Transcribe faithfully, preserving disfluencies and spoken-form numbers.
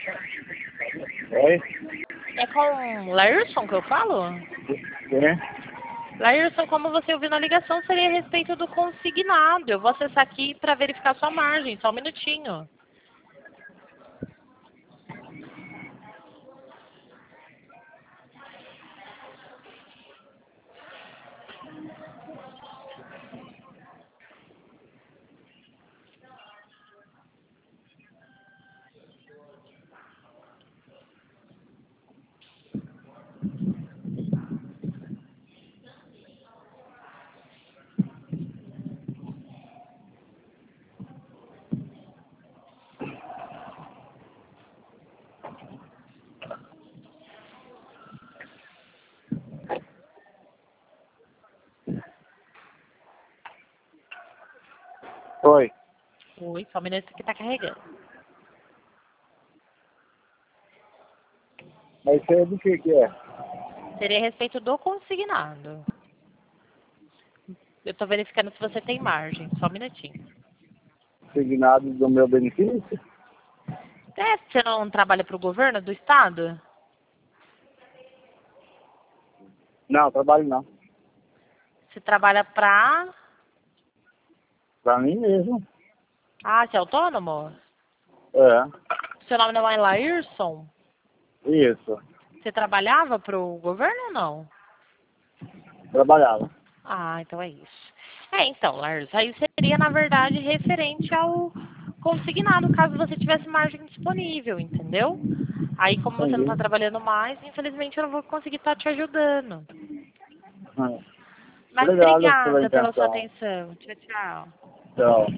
Oi? É com Laírson que eu falo? Sim. Laírson, como você ouviu na ligação, seria a respeito do consignado. Eu vou acessar aqui para verificar sua margem, só um minutinho. Oi. Oi, só um minuto que está carregando. Mas isso aí do que que é? Seria a respeito do consignado. Eu estou verificando se você tem margem, só um minutinho. Signado do meu benefício? É, você não trabalha para o governo do estado? Não, trabalho não. Você trabalha para... Pra mim mesmo. Ah, você é autônomo? É. Seu nome não é Laírson? Isso. Você trabalhava para o governo ou não? Trabalhava. Ah, então é isso. É, então, Laírson, aí seria, na verdade, referente ao consignado, caso você tivesse margem disponível, entendeu? Aí, como você não está Entendi. trabalhando mais, infelizmente eu não vou conseguir estar te ajudando. É. Mas Obrigado pela obrigada pela sua intenção. atenção. Tchau, tchau. Tchau.